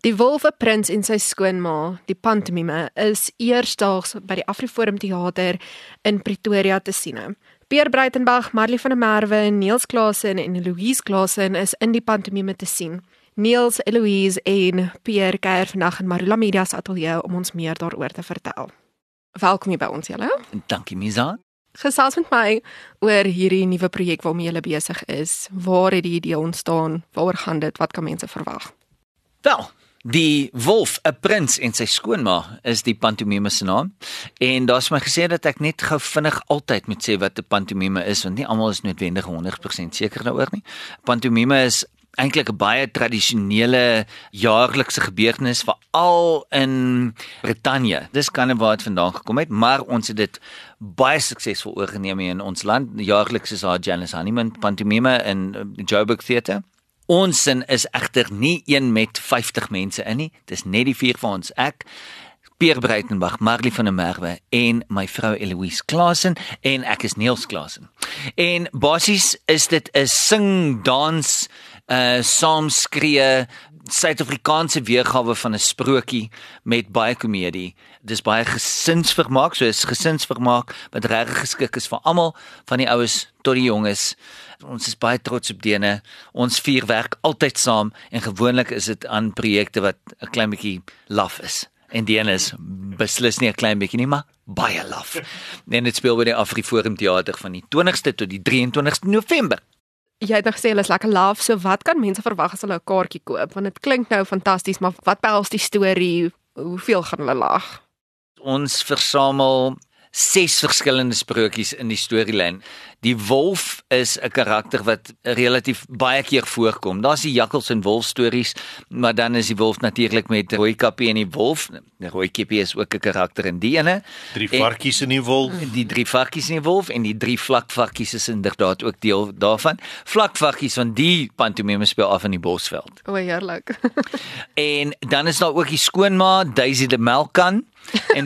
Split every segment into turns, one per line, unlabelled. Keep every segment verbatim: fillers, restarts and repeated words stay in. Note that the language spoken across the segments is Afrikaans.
Die Wolf, 'n Prins en sy skoonma, die pantomime, is eersdaags by die Afriforum Theater in Pretoria te sien. Pierre Breitenbach, Marley van der Merwe, Niels Klaasen en Eloise Klaasen is in die pantomime te sien. Niels, Eloise en Pierre kuier vandag in Marula Media se ateljee om ons meer daaroor te vertel. Welkom hier by ons julle.
Dankie Misa.
Gesels met my oor hierdie nuwe projek waarmee julle besig is. Waar het die idee ontstaan? Waaroor gaan dit? Wat kan mense verwag?
Wel, die Wolf, 'n Prins en sy skoonma is die pantomime se naam. En daar's my gesê dat ek net gou vinnig altyd moet sê wat 'n pantomime is, want nie almal is noodwendig honderd persent seker daaroor nie. Pantomime is eintlik 'n baie tradisionele jaarlikse gebeurtenis veral in Brittanje. Dis kan waar dit vandaan gekom het, maar ons het dit baie suksesvol oorgeneem in ons land. Jaarliks is daar Janice Honeyman pantomime in die Joburg Theatre. Ons sin is egter nie een met vyftig mense in nie. Dis net die vier van ons. Ek, Pierre Breitenbach, Marley van der Merwe en my vrou Eloise Klaasen en ek is Niels Klaasen. En basies is dit 'n sing, dans, uh saamskree, Suid-Afrikaanse weergawe van 'n sprokie met baie komedie. Dis baie gesinsvermaak, so is gesinsvermaak wat regtig geskik is vir almal, van die oues tot die jonges. Ons is baie trots op Dene. Ons vier werk altyd saam en gewoonlik is dit aan projekte wat 'n klein bietjie laf is. En Dene is beslis nie 'n klein bietjie nie, maar baie laf. En dit speel by die Afriforum Theater van die twintigste tot die drieëntwintigste November.
Jy het nog gesê hulle is lekker laaf, so wat kan mense verwag as hulle 'n kaartjie koop? Want dit klink nou fantasties, maar wat behels die storie? Hoeveel gaan hulle lag?
Ons versamel ses verskillende sprokies in die storielyn. Die wolf is 'n karakter wat relatief baie keer voorkom. Daar's die jakkals en wolf stories, maar dan is die wolf natuurlik met Rooikappie en die wolf. Die Rooikappie is ook 'n karakter in die ene.
Drie varkies in die wolf.
Die drie varkies in die wolf en die drie vlakvarkies is inderdaad ook deel daarvan. Vlakvarkies van die pantomime speel af in die Bosveld.
O, heerlik.
En dan is daar ook die skoonma, Daisy die melkkan en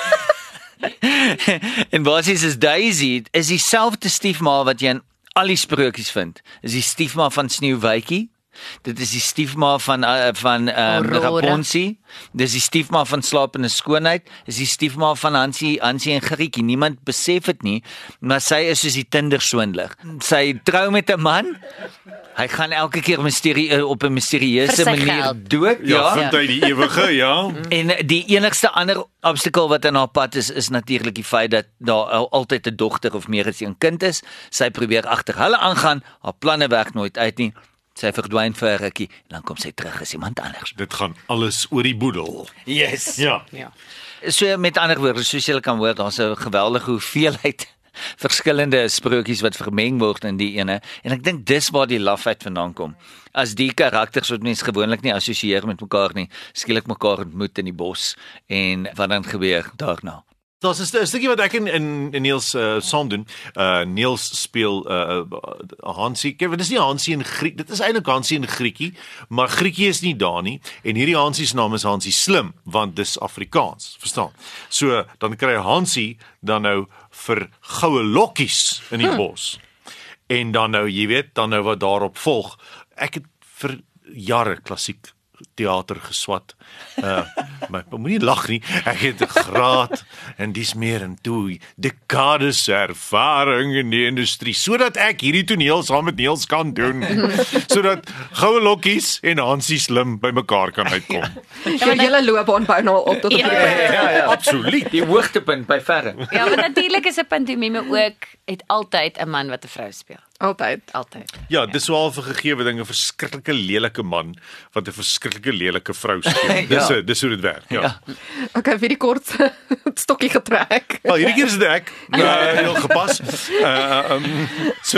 en basies is Daisy is dieselfde stiefma wat jy in al die sprokies vind. Is die stiefma van Sneeuwwitjie. Dit is die stiefma van uh, van um, Rapunzel. Dis die stiefma van Slapende Skoonheid. Is die stiefma van Hansie, Hansie en Grietjie. Niemand besef dit nie, maar sy is soos die Tinder-swindler. Sy trou met 'n man. Hy gaan elke keer mysterie op 'n misterieuse manier
geld.
dood.
Ja,
Ja.
vind hy die ewige, ja.
En die enigste ander obstakel wat in haar pad is, is natuurlik die feit dat daar al, altyd 'n dogter of meer as 'n kind is. Sy probeer agter hulle aangaan, haar planne werk nooit uit nie. Sy verdwyn vir 'n rukkie en dan kom sy terug as iemand anders.
Dit gaan alles oor die boedel.
Yes.
Ja.
Ja.
So met ander woorde, soos julle kan hoor, daar's 'n geweldige hoeveelheid verskillende sprokies wat vermeng word in die ene en ek dink dis waar die lafheid vandaan kom. As die karakters wat mense gewoonlik nie assosieer met mekaar nie, skielik mekaar ontmoet in die bos en wat dan gebeur daarna.
Daar's 'n stukkie wat ek en, en, en Niels uh, saam doen. Uh, Niels speel uh, Hansie. Kyk, dit is nie Hansie en Griek, dit is eintlik Hansie en Grietjie, maar Grietjie is nie daar nie en hierdie Hansie se naam is Hansie Slim, want dis Afrikaans, verstaan? So dan kry Hansie dan nou vir goue lokkies in die bos. En dan nou, jy weet, dan nou wat daarop volg. Ek het vir jare klassiek teater geswat. Uh, maar moenie lag nie. Ek het 'n graad en dis meer en toe dekades ervaring in die industrie sodat ek hierdie toneel saam met Niels kan doen. Sodat goue lokkies en Hansie Slim by mekaar kan uitkom.
Ja, julle loopbaan bou nou al op tot op
Ja,
die
ja,
punt.
Ja, ja, absoluut.
Die hoogtepunt by verre.
Ja, want natuurlik is 'n pantomime ook het altyd 'n man wat 'n vrou speel.
Altyd.
Altyd.
Ja, dis wel 'n gegewe ding, 'n verskriklike lelike man wat 'n verskriklike lelike vrou speel. Dis
Ja.
dis hoe dit werk. Ja.
Ja.
Okay, vir die kort stokkie getrek.
Wel, hierdie keer is dit ek. Uh, heel gepas. Uh, um, so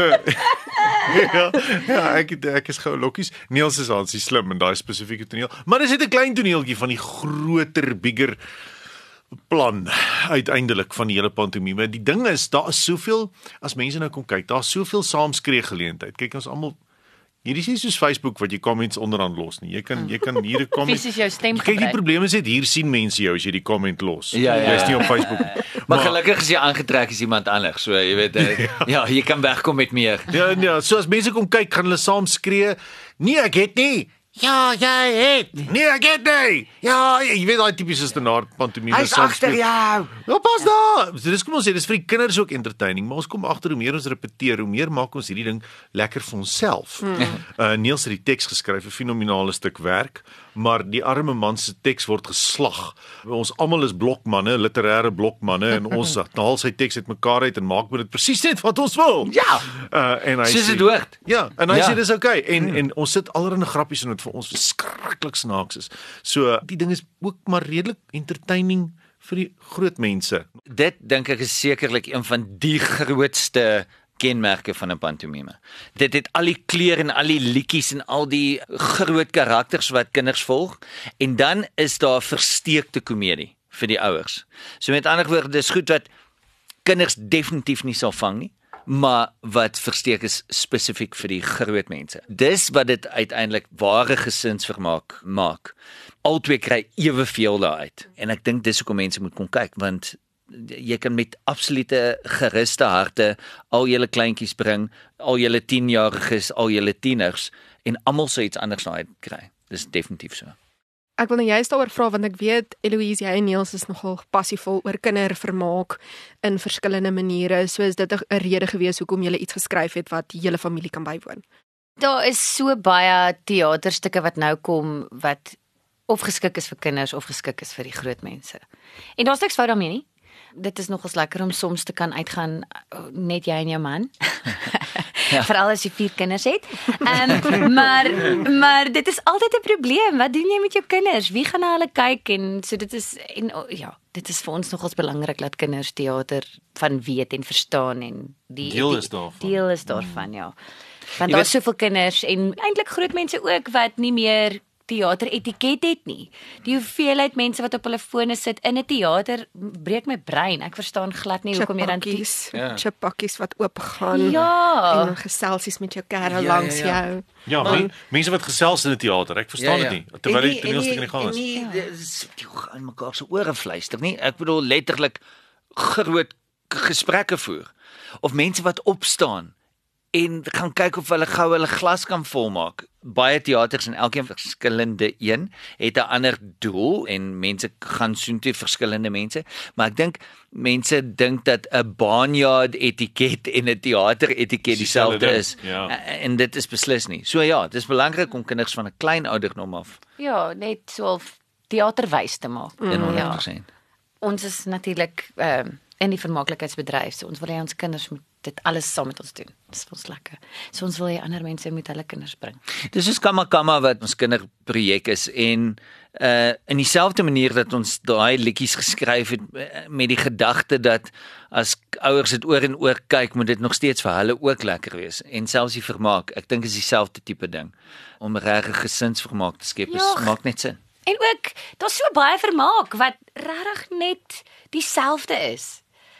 ja, ja, ek ek is gou lokkies. Niels is Hansie Slim in daai spesifieke toneel. Maar dis net 'n klein toneeltjie van die groter, bigger plan uiteindelik van die hele pantomime. Die ding is, daar is soveel, as mense nou kom kyk, daar's soveel saamskree geleentheid. Kyk, ons almal hierdie is nie soos Facebook wat jy comments onderaan los nie. Jy kan jy kan hier 'n comment.
Fisies jou stem
Kyk, die
gebruik.
probleem is net hier sien mense jou as jy die comment los.
Ja, ja,
Jy's nie
ja.
op Facebook nie.
Maar gelukkig is jy aangetrek as iemand anders, so jy weet uh, ja, jy kan wegkom met meer.
Ja, ja, so as mense kom kyk, gaan hulle saam skree. Nee, ek het nie. Ja, jy het. Nee, ek het nie. Ja, jy weet daai tipiese standaard pantomime.
Hy's agter jou.
Ja, pas daar. So dis kom ons sê, dis vir die kinders ook entertaining, maar ons kom agter hoe meer ons repeteer, hoe meer maak ons hierdie ding lekker vir onsself. Hmm. Uh Niels het die teks geskryf, 'n fenominale stuk werk, maar die arme man se teks word geslag. Ons almal is blokmanne, literêre blokmanne en ons haal sy teks uitmekaar uit en maak met dit presies net wat ons wil.
Ja.
Uh en hy
Soos
sê
dit hoort.
Ja, en hy
Ja.
sê dis oukei okay. en hmm. en ons sit allerlei grappies in wat vir ons verskriklik snaaks is. So die ding is ook maar redelik entertaining vir die groot mense.
Dit dink ek is sekerlik een van die grootste kenmerke van 'n pantomime. Dit het al die kleur en al die liedjies en al die groot karakters wat kinders volg en dan is daar versteekte komedie vir die ouers. So met ander woorde, dis goed wat kinders definitief nie sal vang nie, maar wat versteek is spesifiek vir die groot mense. Dis wat dit uiteindelik ware gesinsvermaak maak. Albei kry eweveel daaruit en ek dink dis hoekom mense moet kom kyk, want jy kan met absolute geruste harte al julle kleintjies bring, al julle tienjariges, al julle tieners en almal sou iets anders daaruit kry. Dis definitief so.
Ek wil nou juist daaroor vra want ek weet Eloise, jy en Niels is nogal passievol oor kindervermaak in verskillende maniere. So is dit 'n rede gewees hoekom jy iets geskryf het wat die hele familie kan bywoon.
Daar is so baie teaterstukke wat nou kom wat of geskik is vir kinders of geskik is vir die groot mense. En daar's niks fout daarmee nie. Dit is nogals lekker om soms te kan uitgaan net jy en jou man. Ja. Veral as jy vier kinders het. Um, maar maar dit is altyd 'n probleem. Wat doen jy met jou kinders? Wie gaan na hulle kyk? En so dit is en ja, dit is vir ons nogals belangrik dat kinders teater van weet en verstaan en die
deel is daarvan.
Deel is daarvan, ja. Want daar's soveel kinders en eintlik groot mense ook wat nie meer teater etiket het nie. Die hoeveelheid mense wat op hulle fone sit in 'n teater breek my brein. Ek verstaan glad nie hoekom jy dan
chipakkies,
Ja.
chipakkies wat oop gaan
Ja.
en geselsies met jou kerel
Ja,
langs
ja, ja.
jou.
Ja,
Maar-
men, mense wat gesels in 'n teater, ek verstaan dit nie. Terwyl die toneelstuk in die gang is.
En nie in mekaar se ore fluister nie. Ek bedoel letterlik groot gesprekke voer of mense wat opstaan en gaan kyk of hulle gou hulle glas kan volmaak. Baie teaters en elkeen verskillende een het 'n ander doel en mense gaan soontoe verskillende mense, maar ek dink mense dink dat 'n barnyard etiket en 'n teater etiket dieselfde
ding,
is.
ja.
En dit is beslis nie. So ja, dit is belangrik om kinders van 'n klein ouderdom af
Ja, net so teaterwys te maak.
in
Ja.
honderd persent.
Ons is natuurlik ehm um, in die vermaaklikheidsbedryf. So ons wil hê ons kinders moet dit alles saam met ons doen. Dis vir ons lekker. So ons wil hê ander mense moet hulle kinders bring.
Dis soos Kama Kama wat ons kinderprojek is en uh in dieselfde manier dat ons daai liedjies geskryf het uh, met die gedagte dat as ouers dit oor en oor kyk, moet dit nog steeds vir hulle ook lekker wees en selfs die vermaak. Ek dink is dieselfde tipe ding om regtig gesinsvermaak te skep. Dit maak net sin.
En ook daar's so baie vermaak wat regtig net dieselfde is.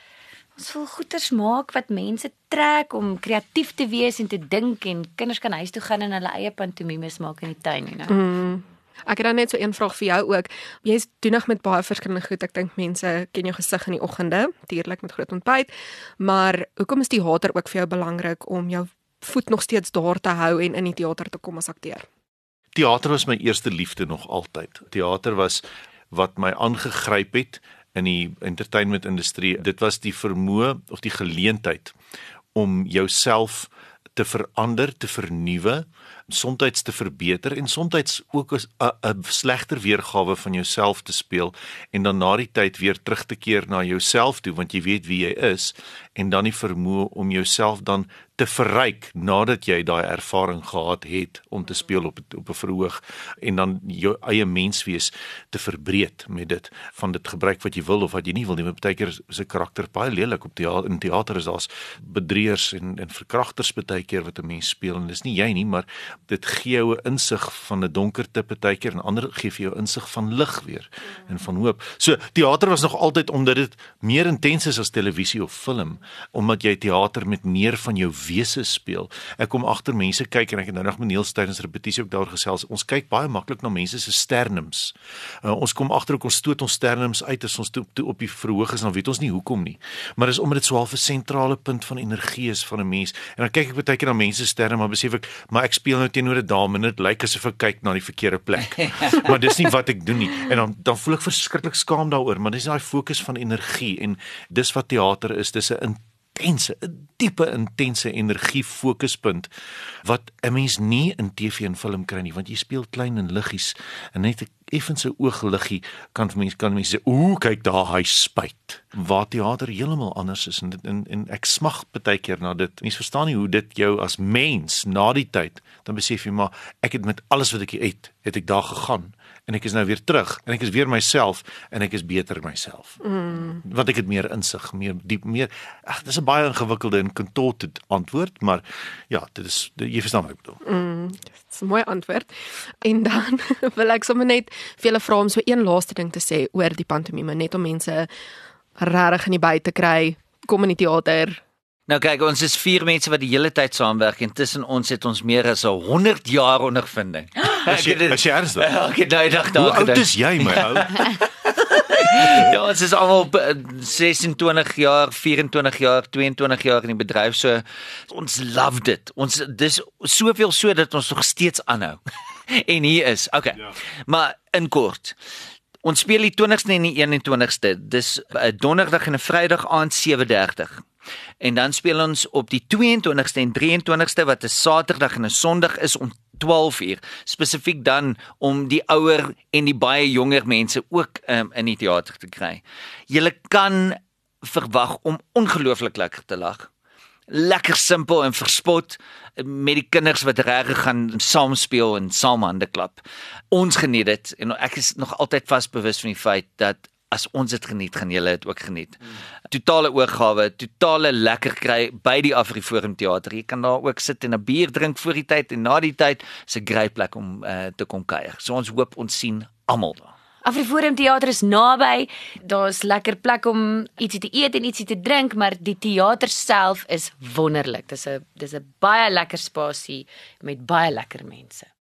Ons wil goeders maak wat mense trek om kreatief te wees en te dink en kinders kan huis toe gaan en hulle eie pantomimes maak in die tuin, you know.
Mm. Ek het dan net so een vraag vir jou ook. Jy's doenig met baie verskillende goed. Ek dink mense ken jou gesig in die oggende, tuurlik met groot ontbyt, maar hoekom is die teater ook vir jou belangrik om jou voet nog steeds daar te hou en in die teater te kom as akteur?
Teater was my eerste liefde nog altyd. Teater was wat my aangegryp het in die entertainment industrie. Dit was die vermoë of die geleentheid om jouself te verander, te vernuwe, soms te verbeter en soms ook 'n 'n slegter weergawe van jouself te speel en dan na die tyd weer terug te keer na jouself toe want jy weet wie jy is en dan die vermoë om jouself dan te verryk nadat jy daai ervaring gehad het om te speel op op 'n verhoog en dan jou eie menswees te verbreed met dit van dit gebruik wat jy wil of wat jy nie wil nie. Maar baie keer is 'n karakter baie lelik op teater. In teater is daar's bedrieërs en en verkragters baie keer wat 'n mens speel en dis nie jy nie, maar dit gee jou 'n insig van 'n donkerte baie keer en ander gee vir jou insig van lig weer en van hoop. So teater was nog altyd omdat dit meer intens is as televisie of film, omdat jy teater met meer van jou wese speel. Ek kom agter mense kyk en ek het nou nog met Niels tydens repetisie ook daar gesels. Ons kyk baie maklik na mense se sternums. Uh, ons kom agter ook ons stoot ons sternums uit as ons toe, toe op die verhoog is, dan weet ons nie hoekom nie. Maar dis omdat dit so 'n sentrale punt van energie is van 'n mens. En dan kyk ek baie keer na mense se sternum, maar besef ek, maar ek speel nou nou teenoor 'n dame en dit lyk asof ek kyk na die verkeerde plek. Maar dis nie wat ek doen nie. En dan dan voel ek verskriklik skaam daaroor, maar dis daai fokus van energie en dis wat teater is. Dis 'n intense, 'n diepe intense energie fokuspunt wat 'n mens nie in T V en film kry nie, want jy speel klein en liggies en net 'n effense oogliggie kan mense kan mense sê, "Ooh, kyk daar, hy spuit." Waar teater heeltemal anders is en dit en, en ek smag baie keer na dit. Mense verstaan nie hoe dit jou as mens na die tyd dan besef jy maar ek het met alles wat ek het, het ek daar gegaan en ek is nou weer terug en ek is weer myself en ek is beter myself. Mm. Want ek het meer insig, meer diep, meer ag, dis 'n baie ingewikkelde en kontorte antwoord, maar ja, dit is jy verstaan wat ek bedoel.
Mm, dis 'n mooi antwoord. En dan wil ek sommer net vir julle vra om so een laaste ding te sê oor die pantomime, net om mense regtig in die by te kry, kom in die teater.
Nou kyk, ons is vier mense wat die hele tyd saamwerk en tussen ons het ons meer as honderd jaar ondervinding.
As jy, as jy ernstig?
Elke dag daar.
Hoe oud is jy, my ou?
Ja, ons is almal sesentwintig jaar, vyf-en-twintig jaar, twee-en-twintig jaar in die bedryf, so ons love dit. Ons dis soveel so dat ons nog steeds aanhou. En hier is, okay. Ja. Maar in kort. Ons speel die twintigste en die een-en-twintigste. Dis 'n donderdag en 'n vrydag aand sewe dertig. En dan speel ons op die twee-en-twintigste en drie-en-twintigste wat 'n Saterdag en 'n Sondag is om twaalf uur, spesifiek dan om die ouer en die baie jonger mense ook um, in die teater te kry. Julle kan verwag om ongelooflik lekker te lag. Lekker simpel en verspot met die kinders wat regtig gaan saam speel en saam hande klap. Ons geniet dit en ek is nog altyd vasbewus van die feit dat as ons dit geniet, gaan julle dit ook geniet. Totale oorgawe, totale lekker kry by die Afriforum Theater. Jy kan daar ook sit en 'n bier drink voor die tyd en na die tyd. Is 'n great plek om uh, te kom kuier. So ons hoop ons sien almal daar.
Afriforum Theater is naby. Daar's lekker plek om ietsie te eet en ietsie te drink, maar die teater self is wonderlik. Dis 'n dis 'n baie lekker spasie met baie lekker mense.